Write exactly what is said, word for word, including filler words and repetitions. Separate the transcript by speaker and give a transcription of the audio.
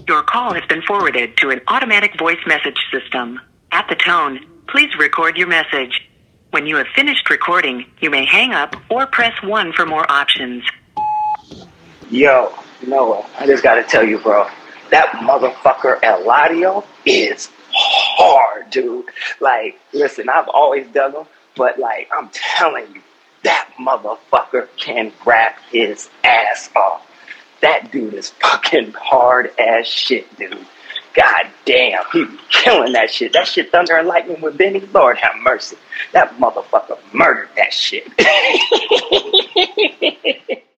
Speaker 1: Your call has been forwarded to an automatic voice message system. At the tone, please record your message. When you have finished recording, you may hang up or press one for more options.
Speaker 2: Yo, Noah, I just gotta tell you, bro, that motherfucker Eladio is hard, dude. Like, listen, I've always dug him, but like, I'm telling you, that motherfucker can rap his ass off. That dude is fucking hard as shit, dude. God damn, he be killing that shit. That shit Thunder and Lightning with Benny, Lord have mercy. That motherfucker murdered that shit.